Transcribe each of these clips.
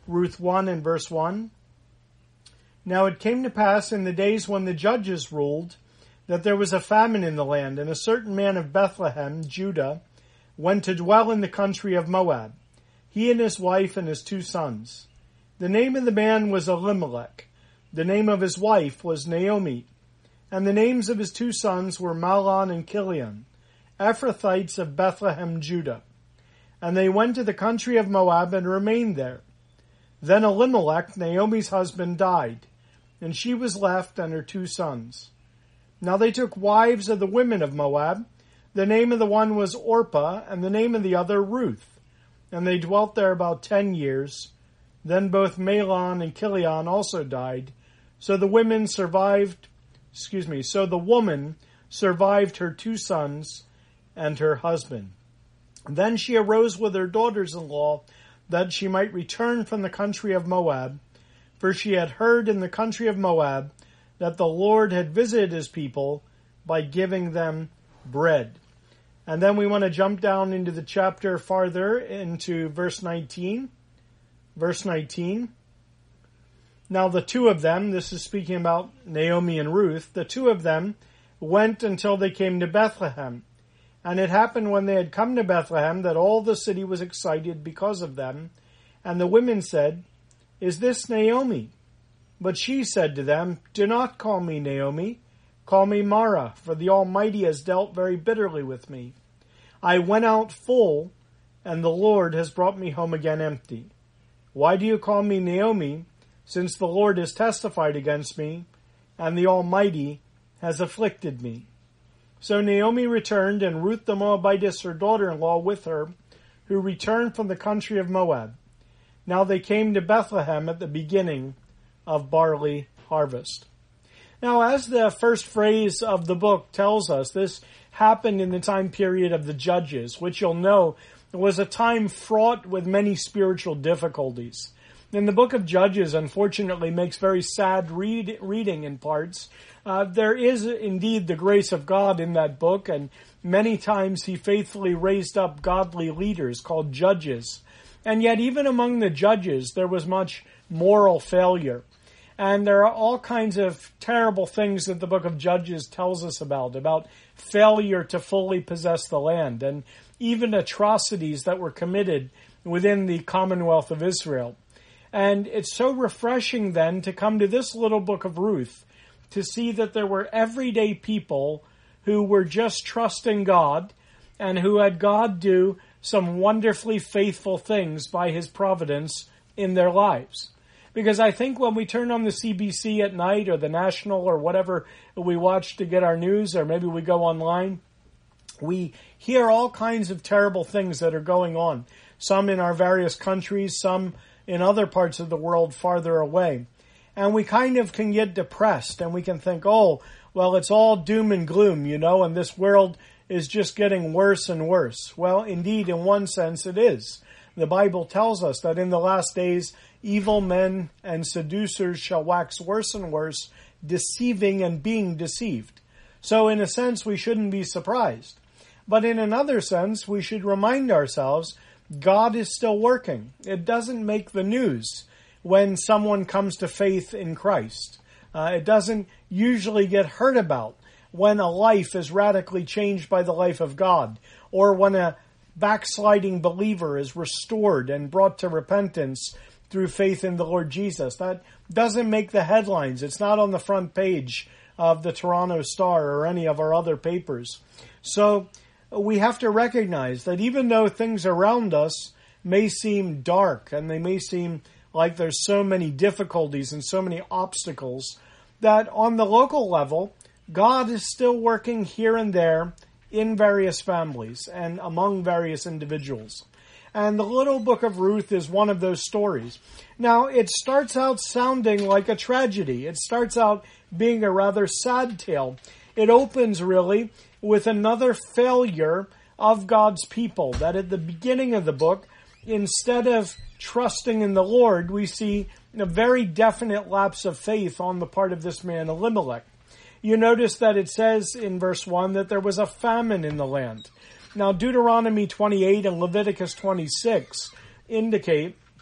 Ruth 1 and verse 1. Now it came to pass in the days when the judges ruled that there was a famine in the land, and a certain man of Bethlehem, Judah, went to dwell in the country of Moab, he and his wife and his 2 sons. The name of the man was Elimelech. The name of his wife was Naomi. And the names of his 2 sons were Mahlon and Chilion, Ephrathites of Bethlehem, Judah. And they went to the country of Moab and remained there. Then Elimelech, Naomi's husband, died, and she was left and her 2 sons. Now they took wives of the women of Moab. The name of the one was Orpah, and the name of the other Ruth. And they dwelt there about 10 years. Then both Mahlon and Chilion also died. So the woman survived her 2 sons and her husband. Then she arose with her daughters-in-law, that she might return from the country of Moab, for she had heard in the country of Moab that the Lord had visited his people by giving them bread. And then we want to jump down into the chapter farther into verse 19. Verse 19. Now the 2 of them, this is speaking about Naomi and Ruth, the 2 of them went until they came to Bethlehem. And it happened when they had come to Bethlehem that all the city was excited because of them. And the women said, Is this Naomi? But she said to them, Do not call me Naomi, call me Mara, for the Almighty has dealt very bitterly with me. I went out full, and the Lord has brought me home again empty. Why do you call me Naomi, since the Lord has testified against me, and the Almighty has afflicted me? So Naomi returned, and Ruth the Moabitess, her daughter-in-law, with her, who returned from the country of Moab. Now they came to Bethlehem at the beginning of barley harvest. Now, as the first phrase of the book tells us, this happened in the time period of the Judges, which you'll know was a time fraught with many spiritual difficulties. And the book of Judges, unfortunately, makes very sad reading in parts. There is indeed the grace of God in that book, and many times he faithfully raised up godly leaders called judges. And yet, even among the judges, there was much moral failure. And there are all kinds of terrible things that the book of Judges tells us about failure to fully possess the land, and even atrocities that were committed within the Commonwealth of Israel. And it's so refreshing then to come to this little book of Ruth, to see that there were everyday people who were just trusting God, and who had God do some wonderfully faithful things by his providence in their lives. Because I think when we turn on the CBC at night, or the National, or whatever we watch to get our news, or maybe we go online, we hear all kinds of terrible things that are going on. Some in our various countries, some in other parts of the world farther away. And we kind of can get depressed, and we can think, oh, well, it's all doom and gloom, and this world is just getting worse and worse. Well, indeed, in one sense it is. The Bible tells us that in the last days, evil men and seducers shall wax worse and worse, deceiving and being deceived. So in a sense, we shouldn't be surprised. But in another sense, we should remind ourselves God is still working. It doesn't make the news when someone comes to faith in Christ. It doesn't usually get heard about when a life is radically changed by the life of God, or when a backsliding believer is restored and brought to repentance through faith in the Lord Jesus. That doesn't make the headlines. It's not on the front page of the Toronto Star or any of our other papers. So we have to recognize that even though things around us may seem dark, and they may seem like there's so many difficulties and so many obstacles, that on the local level, God is still working here and there in various families and among various individuals. And the little book of Ruth is one of those stories. Now, it starts out sounding like a tragedy. It starts out being a rather sad tale. It opens, really, with another failure of God's people, that at the beginning of the book, instead of trusting in the Lord, we see a very definite lapse of faith on the part of this man Elimelech. You notice that it says in verse 1 that there was a famine in the land. Now, Deuteronomy 28 and Leviticus 26 indicate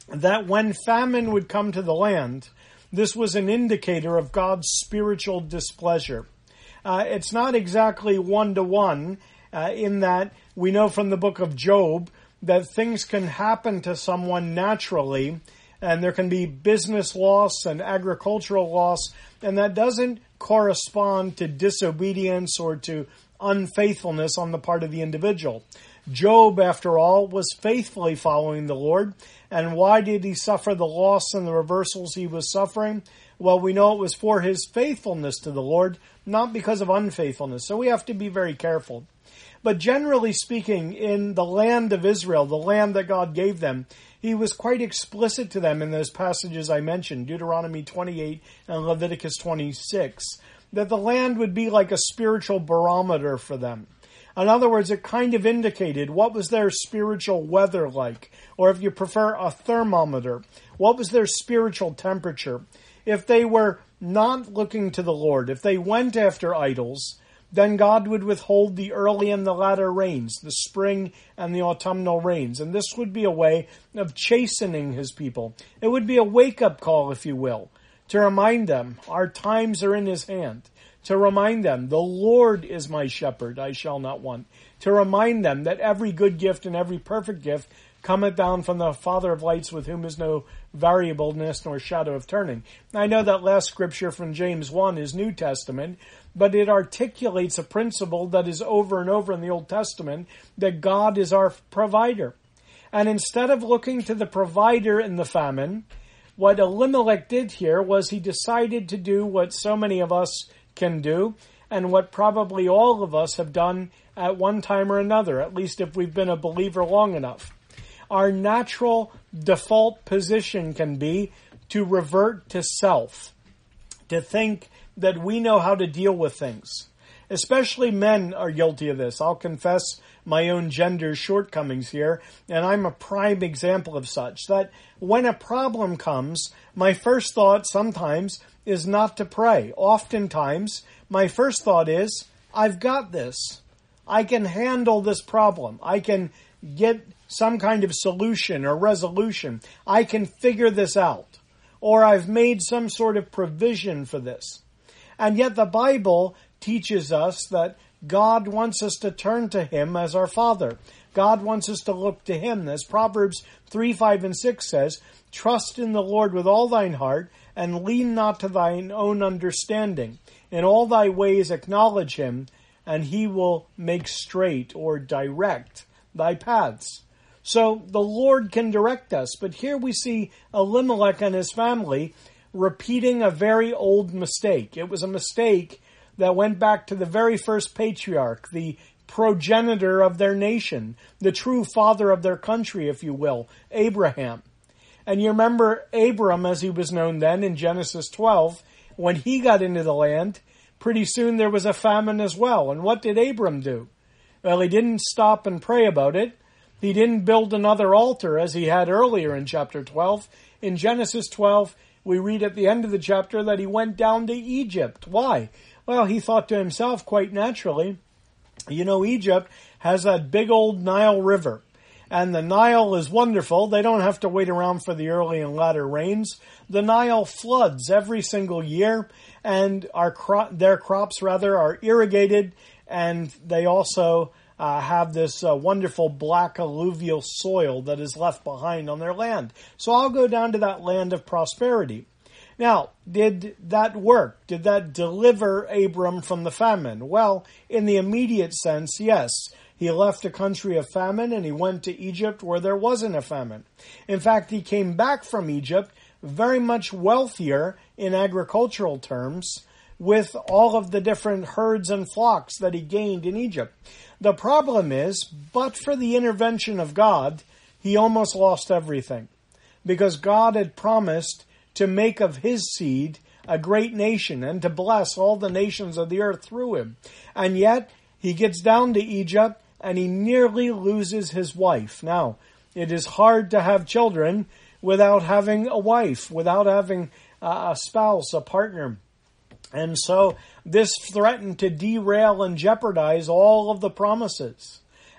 that when famine would come to the land, this was an indicator of God's spiritual displeasure. It's not exactly one-to-one in that we know from the book of Job that things can happen to someone naturally, and there can be business loss and agricultural loss, and that doesn't correspond to disobedience or to unfaithfulness on the part of the individual. Job, after all, was faithfully following the Lord. And why did he suffer the loss and the reversals he was suffering? Well, we know it was for his faithfulness to the Lord, not because of unfaithfulness. So we have to be very careful. But generally speaking, in the land of Israel, the land that God gave them, he was quite explicit to them in those passages I mentioned, Deuteronomy 28 and Leviticus 26, that the land would be like a spiritual barometer for them. In other words, it kind of indicated what was their spiritual weather like, or if you prefer, a thermometer. What was their spiritual temperature? If they were not looking to the Lord, if they went after idols, then God would withhold the early and the latter rains, the spring and the autumnal rains. And this would be a way of chastening his people. It would be a wake-up call, if you will, to remind them our times are in his hand. To remind them, the Lord is my shepherd, I shall not want. To remind them that every good gift and every perfect gift cometh down from the Father of lights, with whom is no variableness nor shadow of turning. I know that last scripture from James 1 is New Testament, but it articulates a principle that is over and over in the Old Testament, that God is our provider. And instead of looking to the provider in the famine, what Elimelech did here was he decided to do what so many of us can do, and what probably all of us have done at one time or another, at least if we've been a believer long enough. Our natural default position can be to revert to self, to think that we know how to deal with things. Especially men are guilty of this. I'll confess my own gender shortcomings here, and I'm a prime example of such, that when a problem comes, my first thought sometimes is not to pray. Oftentimes, my first thought is, I've got this. I can handle this problem. I can get some kind of solution or resolution. I can figure this out. Or I've made some sort of provision for this. And yet the Bible teaches us that God wants us to turn to him as our Father. God wants us to look to him. As Proverbs 3, 5, and 6 says, trust in the Lord with all thine heart, and lean not to thine own understanding. In all thy ways acknowledge him, and he will make straight or direct thy paths. So the Lord can direct us. But here we see Elimelech and his family repeating a very old mistake. It was a mistake that went back to the very first patriarch, the progenitor of their nation, the true father of their country, if you will, Abraham. And you remember Abram, as he was known then in Genesis 12, when he got into the land, pretty soon there was a famine as well. And what did Abram do? Well, he didn't stop and pray about it. He didn't build another altar as he had earlier in chapter 12. In Genesis 12, we read at the end of the chapter that he went down to Egypt. Why? Well, he thought to himself, quite naturally, Egypt has that big old Nile River. And the Nile is wonderful. They don't have to wait around for the early and latter rains. The Nile floods every single year, and their crops are irrigated, and they also have this wonderful black alluvial soil that is left behind on their land. So I'll go down to that land of prosperity. Now, did that work? Did that deliver Abram from the famine? Well, in the immediate sense, yes. He left a country of famine and he went to Egypt where there wasn't a famine. In fact, he came back from Egypt very much wealthier in agricultural terms with all of the different herds and flocks that he gained in Egypt. The problem is, but for the intervention of God, he almost lost everything. Because God had promised to make of his seed a great nation and to bless all the nations of the earth through him. And yet, he gets down to Egypt and he nearly loses his wife. Now, it is hard to have children without having a wife, without having a spouse, a partner. And so this threatened to derail and jeopardize all of the promises.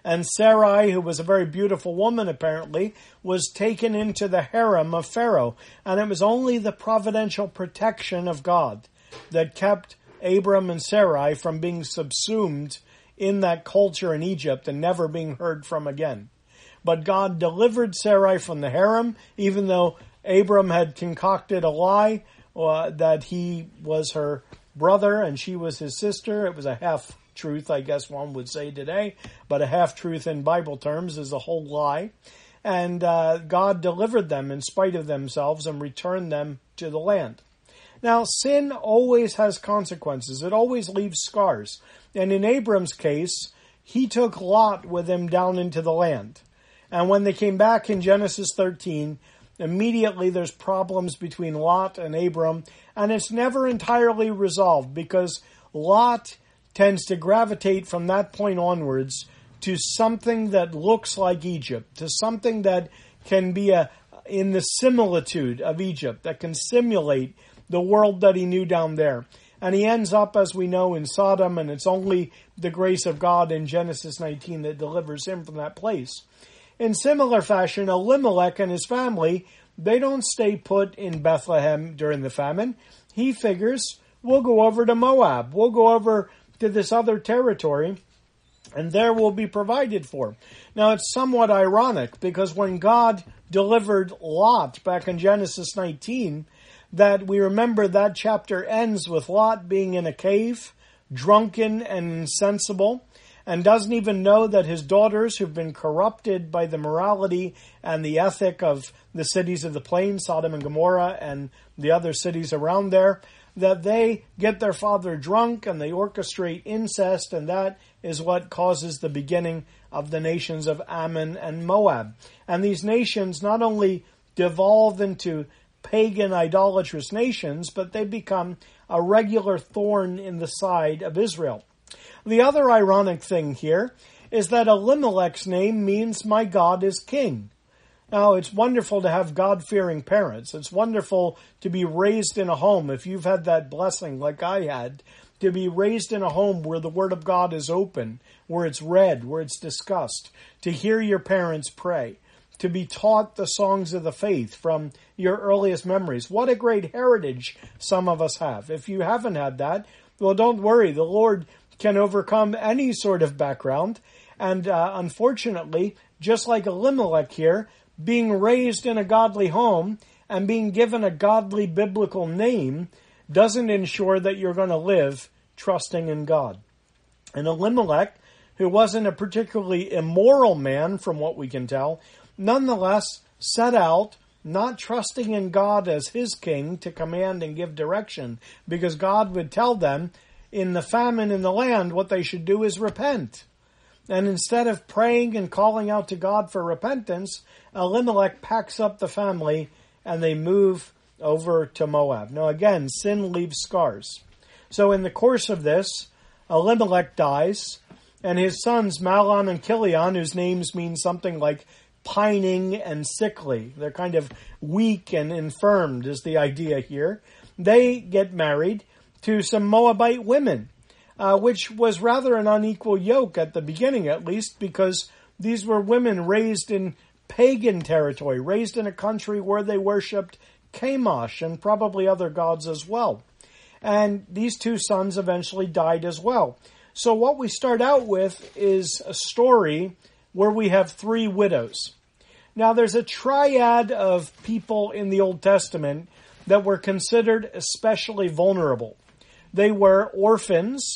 And Sarai, who was a very beautiful woman apparently, was taken into the harem of Pharaoh. And it was only the providential protection of God that kept Abram and Sarai from being subsumed in that culture in Egypt and never being heard from again. But God delivered Sarai from the harem, even though Abram had concocted a lie that he was her brother and she was his sister. It was a half-truth, I guess one would say today, but a half-truth in Bible terms is a whole lie. And God delivered them in spite of themselves and returned them to the land. Now, sin always has consequences. It always leaves scars. And in Abram's case, he took Lot with him down into the land. And when they came back in Genesis 13, immediately there's problems between Lot and Abram, and it's never entirely resolved because Lot tends to gravitate from that point onwards to something that looks like Egypt, to something that can be in the similitude of Egypt, that can simulate the world that he knew down there. And he ends up, as we know, in Sodom, and it's only the grace of God in Genesis 19 that delivers him from that place. In similar fashion, Elimelech and his family, they don't stay put in Bethlehem during the famine. He figures, we'll go over to Moab. We'll go over to this other territory, and there we'll be provided for. Now, it's somewhat ironic, because when God delivered Lot back in Genesis 19, that we remember that chapter ends with Lot being in a cave, drunken and insensible, and doesn't even know that his daughters, who've been corrupted by the morality and the ethic of the cities of the plain, Sodom and Gomorrah and the other cities around there, that they get their father drunk and they orchestrate incest, and that is what causes the beginning of the nations of Ammon and Moab. And these nations not only devolve into pagan idolatrous nations, but they become a regular thorn in the side of Israel. The other ironic thing here is that Elimelech's name means my God is king. Now, it's wonderful to have God-fearing parents. It's wonderful to be raised in a home, if you've had that blessing like I had, to be raised in a home where the Word of God is open, where it's read, where it's discussed, to hear your parents pray, to be taught the songs of the faith from your earliest memories. What a great heritage some of us have. If you haven't had that, well, don't worry. The Lord can overcome any sort of background. And unfortunately, just like Elimelech here, being raised in a godly home and being given a godly biblical name doesn't ensure that you're going to live trusting in God. And Elimelech, who wasn't a particularly immoral man from what we can tell, nonetheless set out not trusting in God as his king to command and give direction, because God would tell them in the famine in the land what they should do is repent. And instead of praying and calling out to God for repentance, Elimelech packs up the family and they move over to Moab. Now again, sin leaves scars. So in the course of this, Elimelech dies, and his sons Mahlon and Chilion, whose names mean something like pining and sickly, they're kind of weak and infirmed is the idea here, they get married to some Moabite women, which was rather an unequal yoke at the beginning, at least, because these were women raised in pagan territory, raised in a country where they worshipped Chemosh and probably other gods as well. And these two sons eventually died as well. So what we start out with is a story where we have three widows. Now, there's a triad of people in the Old Testament that were considered especially vulnerable. They were orphans,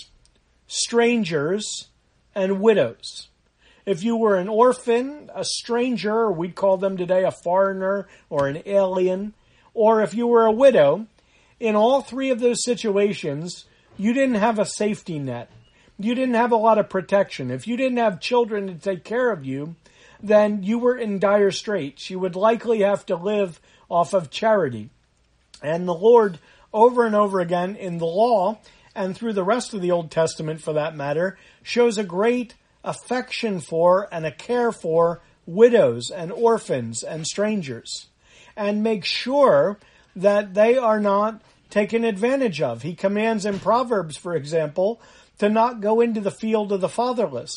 strangers, and widows. If you were an orphan, a stranger, or we'd call them today a foreigner or an alien, or if you were a widow, in all three of those situations, you didn't have a safety net. You didn't have a lot of protection. If you didn't have children to take care of you, then you were in dire straits. You would likely have to live off of charity. And the Lord, over and over again in the law, and through the rest of the Old Testament for that matter, shows a great affection for and a care for widows and orphans and strangers, and makes sure that they are not taken advantage of. He commands in Proverbs, for example, to not go into the field of the fatherless,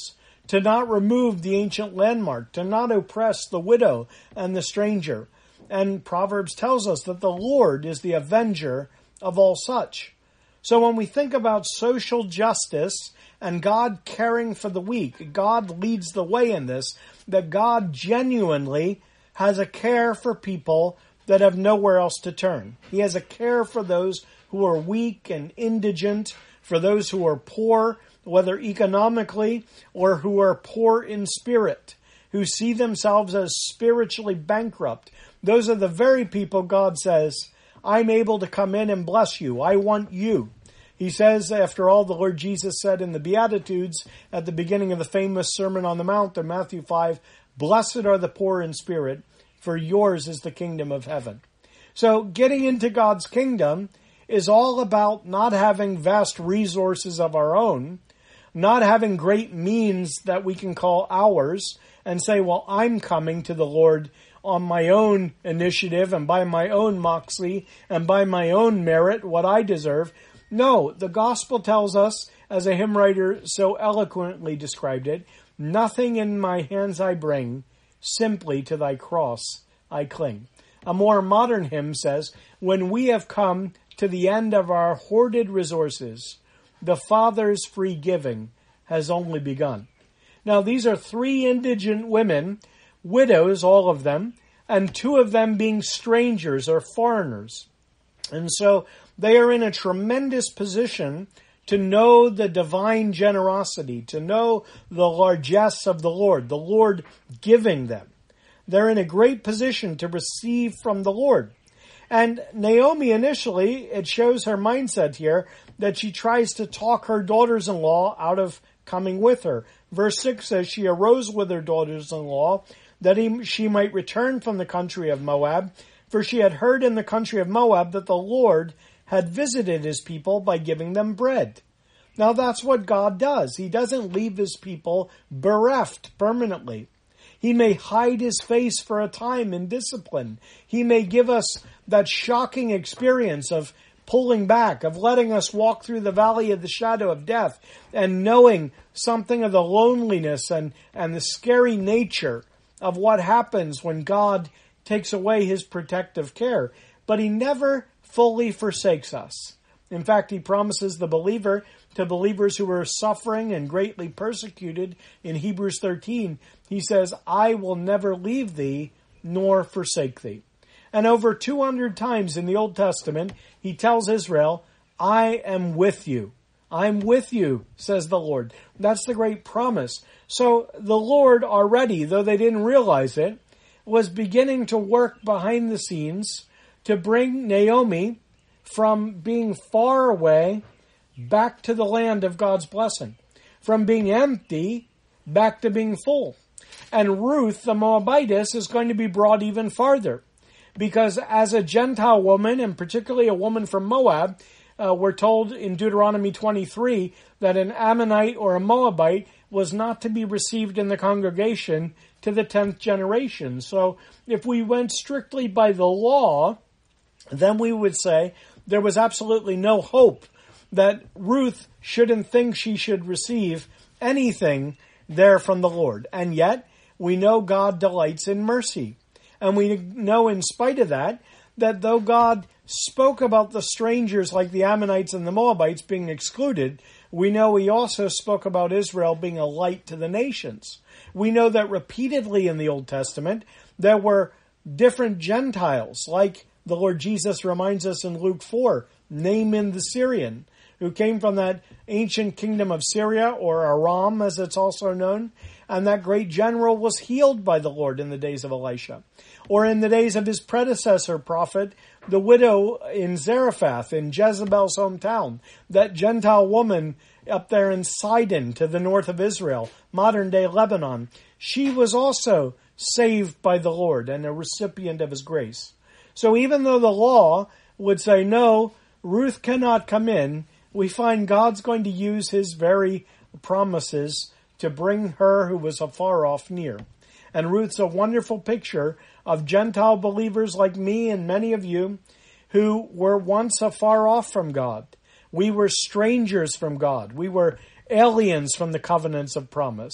to not remove the ancient landmark, to not oppress the widow and the stranger. And Proverbs tells us that the Lord is the avenger of all such. So when we think about social justice and God caring for the weak, God leads the way in this, that God genuinely has a care for people that have nowhere else to turn. He has a care for those who are weak and indigent, for those who are poor, whether economically or who are poor in spirit, who see themselves as spiritually bankrupt. Those are the very people God says, I'm able to come in and bless you. I want you. He says, after all, the Lord Jesus said in the Beatitudes at the beginning of the famous Sermon on the Mount in Matthew 5, Blessed are the poor in spirit, for yours is the kingdom of heaven. So getting into God's kingdom is all about not having vast resources of our own, not having great means that we can call ours and say, well, I'm coming to the Lord on my own initiative and by my own moxie and by my own merit, what I deserve. No, the gospel tells us, as a hymn writer so eloquently described it, nothing in my hands I bring, simply to thy cross I cling. A more modern hymn says, when we have come to the end of our hoarded resources, the Father's free giving has only begun. Now, these are 3 indigent women, widows, all of them, and 2 of them being strangers or foreigners. And so they are in a tremendous position to know the divine generosity, to know the largesse of the Lord giving them. They're in a great position to receive from the Lord. And Naomi initially, it shows her mindset here that she tries to talk her daughters-in-law out of coming with her. Verse 6 says, she arose with her daughters-in-law that she might return from the country of Moab, for she had heard in the country of Moab that the Lord had visited his people by giving them bread. Now that's what God does. He doesn't leave his people bereft permanently. He may hide his face for a time in discipline. He may give us that shocking experience of pulling back, of letting us walk through the valley of the shadow of death and knowing something of the loneliness and the scary nature of what happens when God takes away his protective care. But he never fully forsakes us. In fact, he promises the believer to believers who are suffering and greatly persecuted in Hebrews 13, he says, I will never leave thee nor forsake thee. And over 200 times in the Old Testament, he tells Israel, I am with you. I'm with you, says the Lord. That's the great promise. So the Lord already, though they didn't realize it, was beginning to work behind the scenes to bring Naomi from being far away back to the land of God's blessing, from being empty back to being full. And Ruth, the Moabitess, is going to be brought even farther, because as a Gentile woman, and particularly a woman from Moab, we're told in Deuteronomy 23 that an Ammonite or a Moabite was not to be received in the congregation to the 10th generation. So if we went strictly by the law, then we would say there was absolutely no hope that Ruth shouldn't think she should receive anything there from the Lord. And yet, we know God delights in mercy. And we know in spite of that though God spoke about the strangers like the Ammonites and the Moabites being excluded, we know he also spoke about Israel being a light to the nations. We know that repeatedly in the Old Testament, there were different Gentiles, like the Lord Jesus reminds us in Luke 4, Naaman the Syrian, who came from that ancient kingdom of Syria, or Aram as it's also known, and that great general was healed by the Lord in the days of Elisha. Or in the days of his predecessor prophet, the widow in Zarephath, in Jezebel's hometown, that Gentile woman up there in Sidon to the north of Israel, modern-day Lebanon, she was also saved by the Lord and a recipient of his grace. So even though the law would say, no, Ruth cannot come in, we find God's going to use his very promises to bring her who was afar off near. And Ruth's a wonderful picture of Gentile believers like me and many of you who were once afar off from God. We were strangers from God. We were aliens from the covenants of promise.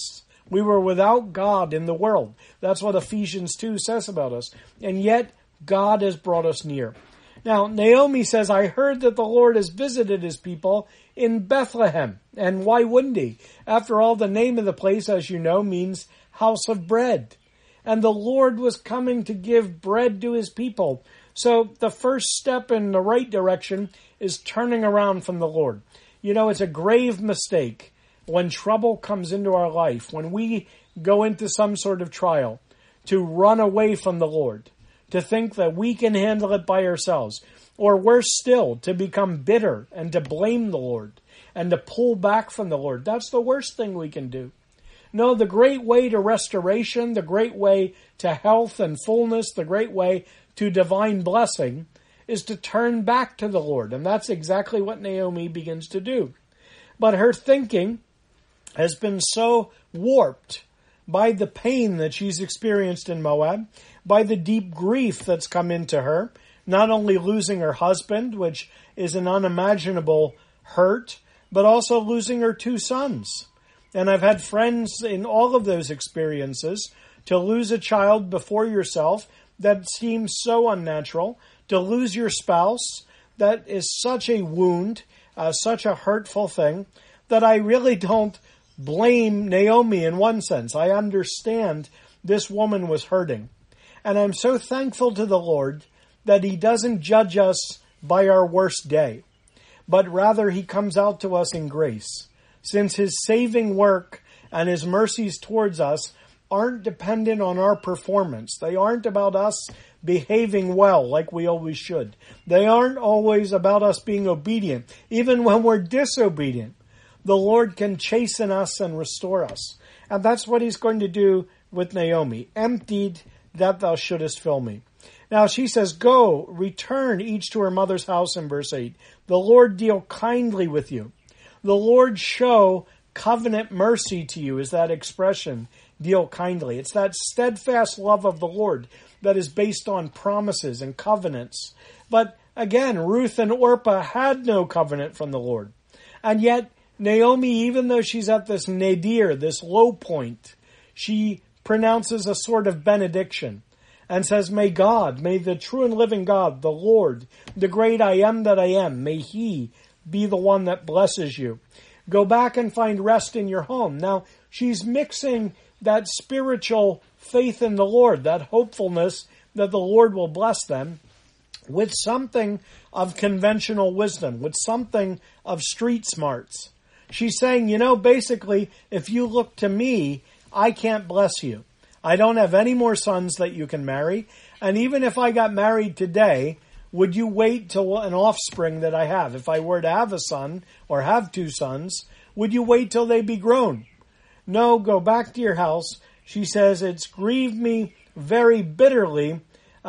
We were without God in the world. That's what Ephesians 2 says about us. And yet, God has brought us near. Now, Naomi says, I heard that the Lord has visited his people in Bethlehem. And why wouldn't he? After all, the name of the place, as you know, means house of bread. And the Lord was coming to give bread to his people. So the first step in the right direction is turning around from the Lord. You know, it's a grave mistake when trouble comes into our life, when we go into some sort of trial, to run away from the Lord, to think that we can handle it by ourselves, or worse still, to become bitter and to blame the Lord and to pull back from the Lord. That's the worst thing we can do. No, the great way to restoration, the great way to health and fullness, the great way to divine blessing is to turn back to the Lord. And that's exactly what Naomi begins to do. But her thinking has been so warped by the pain that she's experienced in Moab, by the deep grief that's come into her, not only losing her husband, which is an unimaginable hurt, but also losing her 2 sons. And I've had friends in all of those experiences. To lose a child before yourself, that seems so unnatural. To lose your spouse, that is such a wound, such a hurtful thing, that I really don't blame Naomi in one sense. I understand this woman was hurting. And I'm so thankful to the Lord that he doesn't judge us by our worst day, but rather he comes out to us in grace. Since his saving work and his mercies towards us aren't dependent on our performance. They aren't about us behaving well like we always should. They aren't always about us being obedient. Even when we're disobedient, the Lord can chasten us and restore us. And that's what he's going to do with Naomi. Emptied, that thou shouldest fill me. Now she says, go, return each to her mother's house in verse 8. The Lord deal kindly with you. The Lord show covenant mercy to you is that expression, deal kindly. It's that steadfast love of the Lord that is based on promises and covenants. But again, Ruth and Orpah had no covenant from the Lord. And yet, Naomi, even though she's at this nadir, this low point, she pronounces a sort of benediction and says, may God, may the true and living God, the Lord, the great I am that I am, may he be the one that blesses you. Go back and find rest in your home. Now, she's mixing that spiritual faith in the Lord, that hopefulness that the Lord will bless them, with something of conventional wisdom, with something of street smarts. She's saying, basically, if you look to me, I can't bless you. I don't have any more sons that you can marry. And even if I got married today, would you wait till an offspring that I have? If I were to have a son or have 2 sons, would you wait till they be grown? No, go back to your house. She says, it's grieved me very bitterly.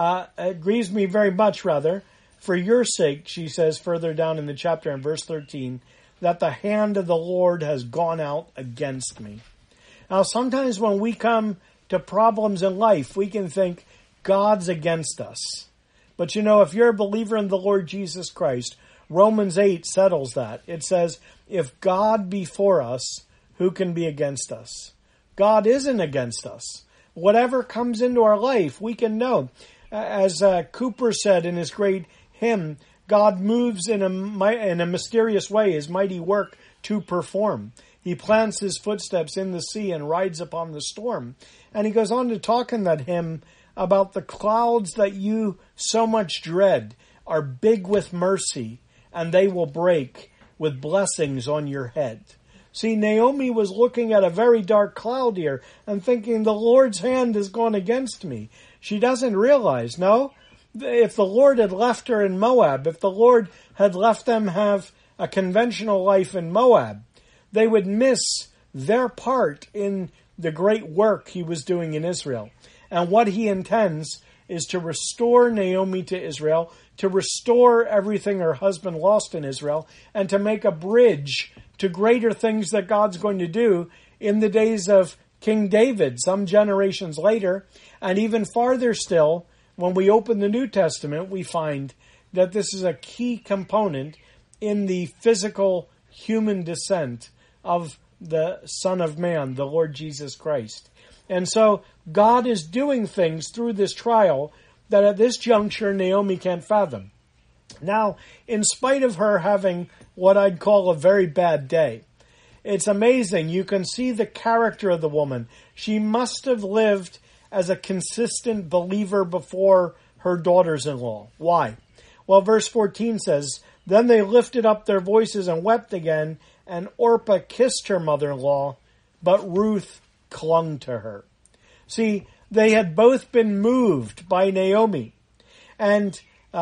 It grieves me very much, rather, for your sake, she says further down in the chapter in verse 13, that the hand of the Lord has gone out against me. Now, sometimes when we come to problems in life, we can think God's against us. But if you're a believer in the Lord Jesus Christ, Romans 8 settles that. It says, if God be for us, who can be against us? God isn't against us. Whatever comes into our life, we can know. As Cooper said in his great hymn, God moves in a mysterious way, his mighty work to perform. He plants his footsteps in the sea and rides upon the storm. And he goes on to talk in that hymn about the clouds that you so much dread are big with mercy, and they will break with blessings on your head. See, Naomi was looking at a very dark cloud here and thinking the Lord's hand has gone against me. She doesn't realize, no, if the Lord had left her in Moab, if the Lord had left them have a conventional life in Moab, they would miss their part in the great work he was doing in Israel. And what he intends is to restore Naomi to Israel, to restore everything her husband lost in Israel, and to make a bridge to greater things that God's going to do in the days of King David, some generations later. And even farther still, when we open the New Testament, we find that this is a key component in the physical human descent of the Son of Man, the Lord Jesus Christ. And so God is doing things through this trial that at this juncture Naomi can't fathom. Now, in spite of her having what I'd call a very bad day, it's amazing. You can see the character of the woman. She must have lived as a consistent believer before her daughters-in-law. Why? Well, verse 14 says, "Then they lifted up their voices and wept again, and Orpah kissed her mother-in-law, but Ruth clung to her." See, they had both been moved by Naomi. And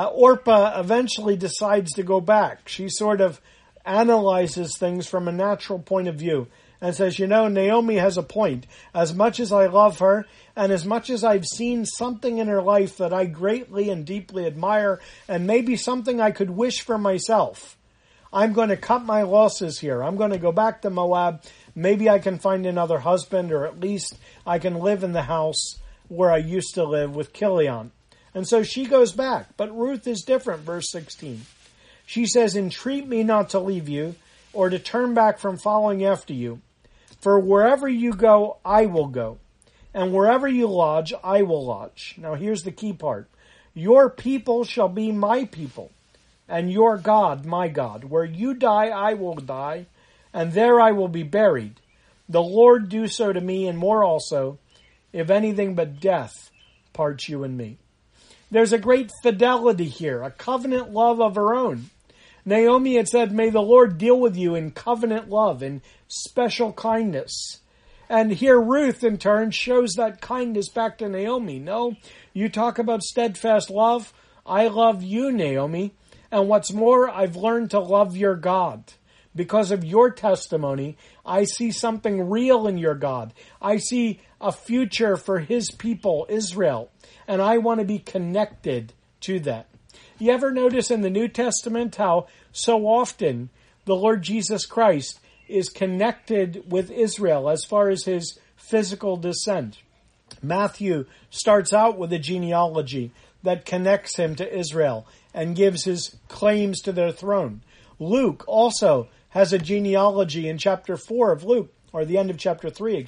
Orpah eventually decides to go back. She sort of analyzes things from a natural point of view and says, Naomi has a point. As much as I love her, and as much as I've seen something in her life that I greatly and deeply admire, and maybe something I could wish for myself, I'm going to cut my losses here. I'm going to go back to Moab. Maybe I can find another husband, or at least I can live in the house where I used to live with Chilion. And so she goes back. But Ruth is different, verse 16. She says, "Entreat me not to leave you, or to turn back from following after you. For wherever you go, I will go. And wherever you lodge, I will lodge." Now here's the key part. "Your people shall be my people, and your God my God. Where you die, I will die, and there I will be buried. The Lord do so to me, and more also, if anything but death parts you and me." There's a great fidelity here, a covenant love of her own. Naomi had said, "May the Lord deal with you in covenant love, in special kindness." And here Ruth, in turn, shows that kindness back to Naomi. "No, you talk about steadfast love. I love you, Naomi. And what's more, I've learned to love your God. Because of your testimony, I see something real in your God. I see a future for his people, Israel. And I want to be connected to that." You ever notice in the New Testament how so often the Lord Jesus Christ is connected with Israel as far as his physical descent? Matthew starts out with a genealogy that connects him to Israel and gives his claims to their throne. Luke also has a genealogy in chapter 4 of Luke, or the end of chapter 3,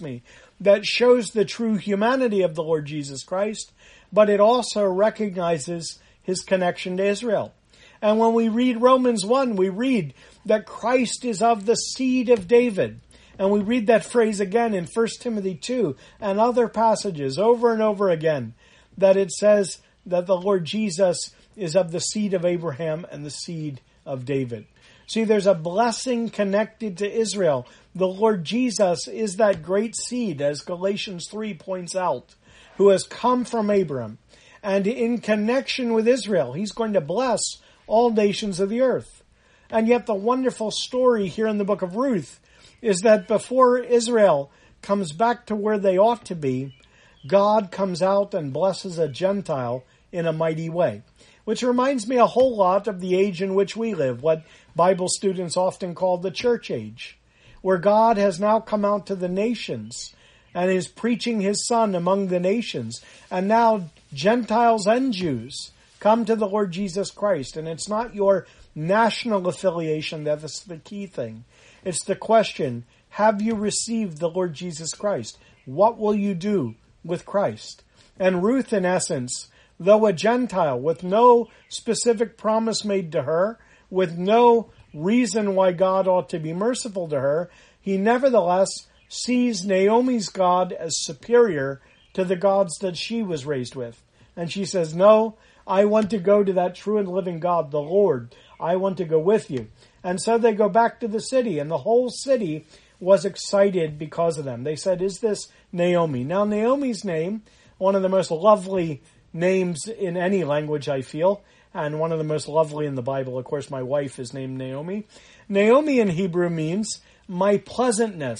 that shows the true humanity of the Lord Jesus Christ, but it also recognizes his connection to Israel. And when we read Romans 1, we read that Christ is of the seed of David. And we read that phrase again in 1 Timothy 2 and other passages over and over again, that it says that the Lord Jesus is of the seed of Abraham and the seed of David. See, there's a blessing connected to Israel. The Lord Jesus is that great seed, as Galatians 3 points out, who has come from Abraham. And in connection with Israel, he's going to bless all nations of the earth. And yet the wonderful story here in the book of Ruth is that before Israel comes back to where they ought to be, God comes out and blesses a Gentile in a mighty way. Which reminds me a whole lot of the age in which we live, what Bible students often call the church age, where God has now come out to the nations and is preaching his Son among the nations. And now Gentiles and Jews come to the Lord Jesus Christ. And it's not your national affiliation that's the key thing. It's the question, have you received the Lord Jesus Christ? What will you do with Christ? And Ruth, in essence, though a Gentile, with no specific promise made to her, with no reason why God ought to be merciful to her, he nevertheless sees Naomi's God as superior to the gods that she was raised with. And she says, "No, I want to go to that true and living God, the Lord. I want to go with you." And so they go back to the city, and the whole city was excited because of them. They said, "Is this Naomi?" Now, Naomi's name, one of the most lovely names in any language, I feel, and one of the most lovely in the Bible. Of course, my wife is named Naomi. Naomi in Hebrew means my pleasantness.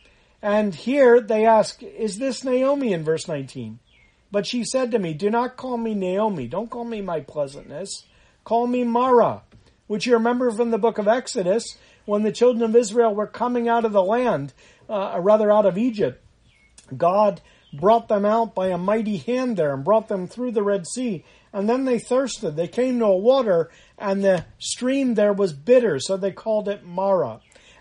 And here they ask, "Is this Naomi?" in verse 19. But she said to me, "Do not call me Naomi. Don't call me my pleasantness. Call me Mara," which you remember from the book of Exodus, when the children of Israel were coming out of the land, out of Egypt. God brought them out by a mighty hand there and brought them through the Red Sea. And then they thirsted. They came to a water, and the stream there was bitter, so they called it Mara.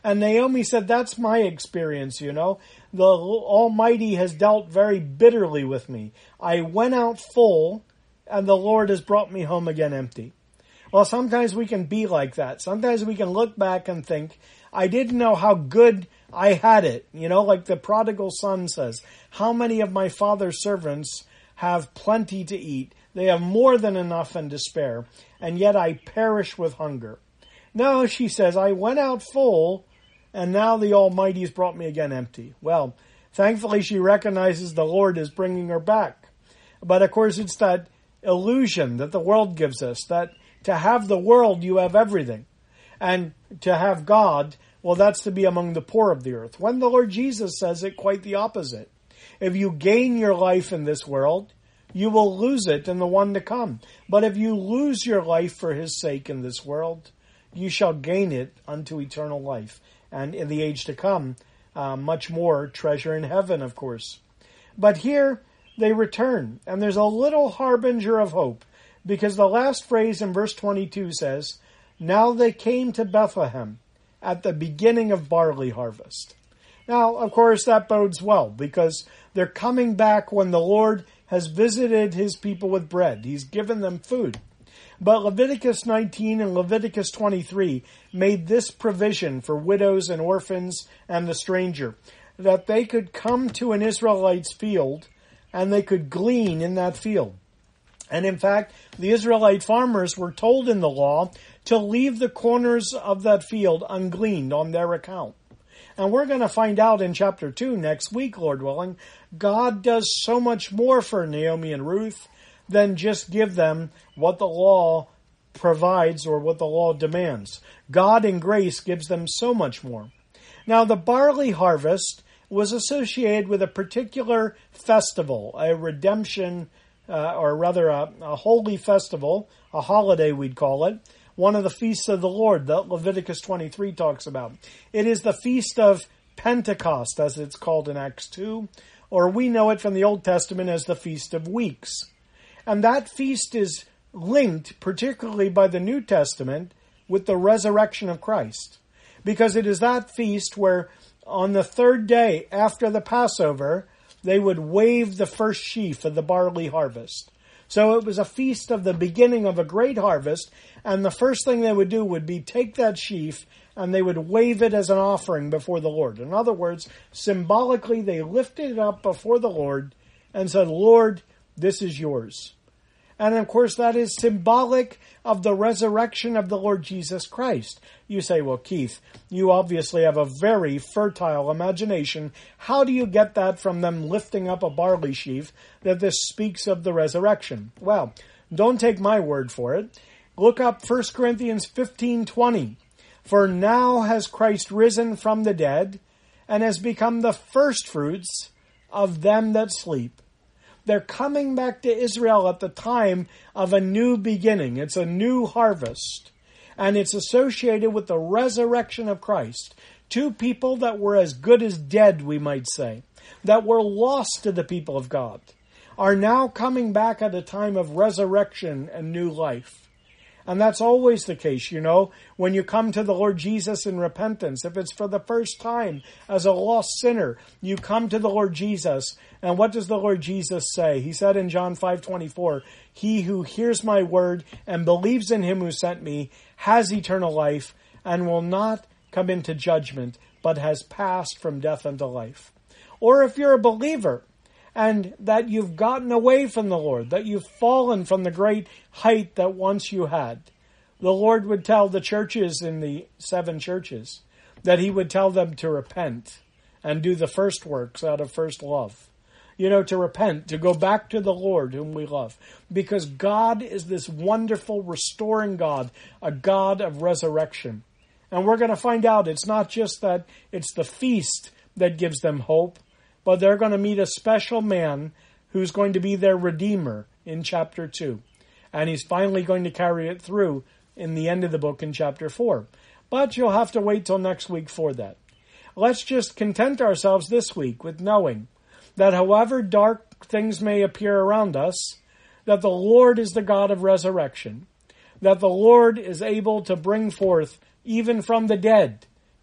And Naomi said, that's my experience, you know. The Almighty has dealt very bitterly with me. I went out full, and the Lord has brought me home again empty. Well, sometimes we can be like that. Sometimes we can look back and think, I didn't know how good I had it. You know, like the prodigal son says, how many of my father's servants have plenty to eat? They have more than enough and to spare, and yet I perish with hunger. No, she says, I went out full, and now the Almighty's brought me again empty. Well, thankfully she recognizes the Lord is bringing her back. But of course it's that illusion that the world gives us, that to have the world you have everything. And to have God, well, that's to be among the poor of the earth. When the Lord Jesus says it quite the opposite. If you gain your life in this world, you will lose it in the one to come. But if you lose your life for his sake in this world, you shall gain it unto eternal life. And in the age to come, much more treasure in heaven, of course. But here they return, and there's a little harbinger of hope, because the last phrase in verse 22 says, now they came to Bethlehem at the beginning of barley harvest. Now, of course, that bodes well, because they're coming back when the Lord has visited his people with bread. He's given them food. But Leviticus 19 and Leviticus 23 made this provision for widows and orphans and the stranger, that they could come to an Israelite's field and they could glean in that field. And in fact, the Israelite farmers were told in the law to leave the corners of that field ungleaned on their account. And we're going to find out in chapter 2 next week, Lord willing, God does so much more for Naomi and Ruth than just give them what the law provides or what the law demands. God in grace gives them so much more. Now, the barley harvest was associated with a particular festival, a redemption, or rather a holy festival, a holiday we'd call it, one of the feasts of the Lord that Leviticus 23 talks about. It is the feast of Pentecost, as it's called in Acts 2, or we know it from the Old Testament as the Feast of Weeks. And that feast is linked, particularly by the New Testament, with the resurrection of Christ. Because it is that feast where on the third day after the Passover, they would wave the first sheaf of the barley harvest. So it was a feast of the beginning of a great harvest, and the first thing they would do would be take that sheaf and they would wave it as an offering before the Lord. In other words, symbolically, they lifted it up before the Lord and said, Lord, this is yours. And of course, that is symbolic of the resurrection of the Lord Jesus Christ. You say, well, Keith, you obviously have a very fertile imagination. How do you get that from them lifting up a barley sheaf that this speaks of the resurrection? Well, don't take my word for it. Look up 1 Corinthians 15:20. For now has Christ risen from the dead and has become the firstfruits of them that sleep. They're coming back to Israel at the time of a new beginning. It's a new harvest. And it's associated with the resurrection of Christ. Two people that were as good as dead, we might say, that were lost to the people of God, are now coming back at a time of resurrection and new life. And that's always the case, you know, when you come to the Lord Jesus in repentance. If it's for the first time as a lost sinner, you come to the Lord Jesus. And what does the Lord Jesus say? He said in John 5:24, he who hears my word and believes in him who sent me has eternal life and will not come into judgment, but has passed from death unto life. Or if you're a believer, and that you've gotten away from the Lord, that you've fallen from the great height that once you had, the Lord would tell the churches in the 7 churches that he would tell them to repent and do the first works out of first love. You know, to repent, to go back to the Lord whom we love. Because God is this wonderful restoring God, a God of resurrection. And we're going to find out it's not just that it's the feast that gives them hope, but they're going to meet a special man who's going to be their Redeemer in chapter 2. And he's finally going to carry it through in the end of the book in chapter 4. But you'll have to wait till next week for that. Let's just content ourselves this week with knowing that however dark things may appear around us, that the Lord is the God of resurrection, that the Lord is able to bring forth, even from the dead,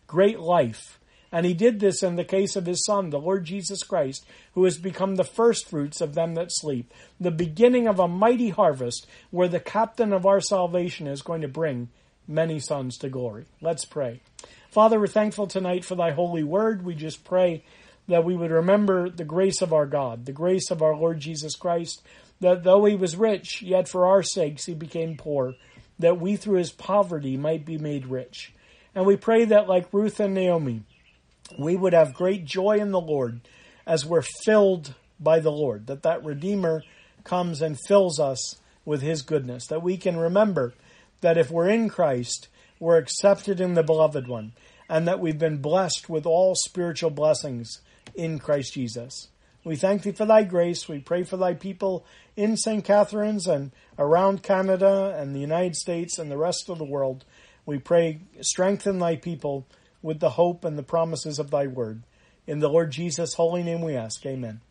great life. And he did this in the case of his Son, the Lord Jesus Christ, who has become the firstfruits of them that sleep, the beginning of a mighty harvest where the captain of our salvation is going to bring many sons to glory. Let's pray. Father, we're thankful tonight for thy holy word. We just pray that we would remember the grace of our God, the grace of our Lord Jesus Christ, that though he was rich, yet for our sakes he became poor, that we through his poverty might be made rich. And we pray that like Ruth and Naomi, we would have great joy in the Lord as we're filled by the Lord, that Redeemer comes and fills us with his goodness, that we can remember that if we're in Christ, we're accepted in the Beloved One, and that we've been blessed with all spiritual blessings in Christ Jesus. We thank thee for thy grace. We pray for thy people in St. Catharines and around Canada and the United States and the rest of the world. We pray, strengthen thy people with the hope and the promises of thy word. In the Lord Jesus' holy name we ask. Amen.